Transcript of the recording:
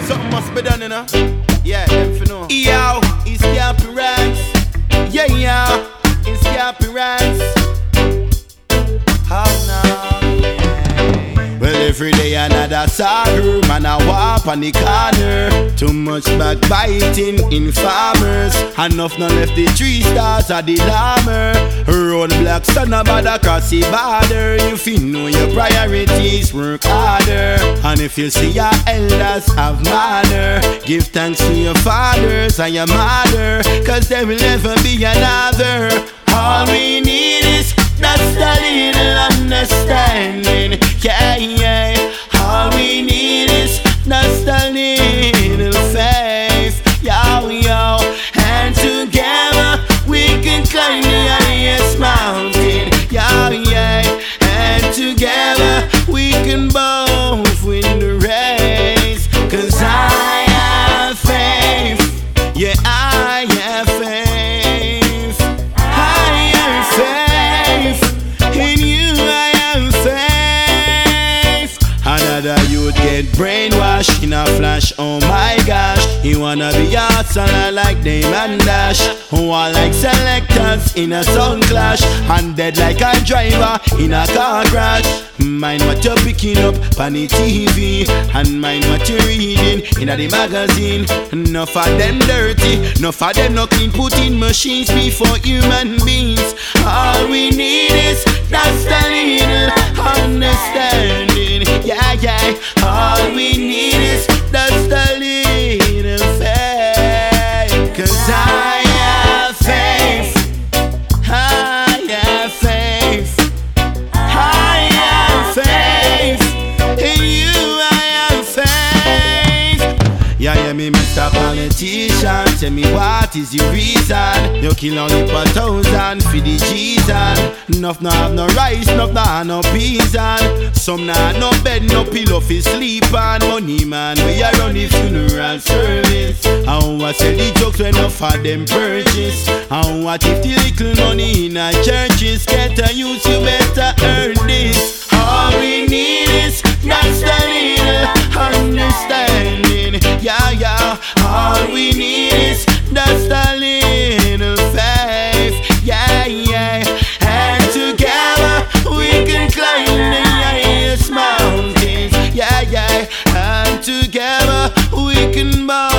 Something must be done, you know. Yeah, them for know. Yo, it's Cappy Ranks. Yeah, yeah, it's Cappy Ranks. How now? Well, every day another sorrow, man I walk on the corner. Too much backbiting in farmers. Enough not left the 3 stars of the llamer. Roadblocks stand about across the border. You feel know your priorities, work harder. And if you see your elders have manner, give thanks to your fathers and your mother, cause there will never be another. All we need is that's a little understanding. Yeah, yeah. All we need is just a little faith. Yo, yo. And together we can climb the highest mountain. Yo, yeah. And together we can both win the race. Cause I have faith. Yeah, I have faith. I have faith. In you I have faith. Another youth get brainwashed in a flash, oh my gosh. He wanna be a hustler like Damon Dash, who are like selectors in a sound clash, and dead like a driver in a car crash. Mind what you're picking up on the TV, and mind what you're reading in the magazine. Enough of them dirty, enough of them no clean, putting machines before human beings. All we need is just a little understanding. Yeah, yeah. All we need is just a little faith. Cause I have faith. I have faith. I have faith. In you I have faith. Yeah, yeah, me Mr. Politician, tell me what is the reason you kill only per 1,000 for the G's and enough no have no rice, enough no have no peas and some nah no bed, no pillow for sleep and money man where you run the funeral service. And what sell the jokes when enough of them purchase? And what if the little money in a churches get a use, you better earn this. All we need is just a little understanding. Yeah, yeah. All we need is just a little faith. Yeah, yeah. And together we can climb the highest mountains. Yeah, yeah. And together we can bow.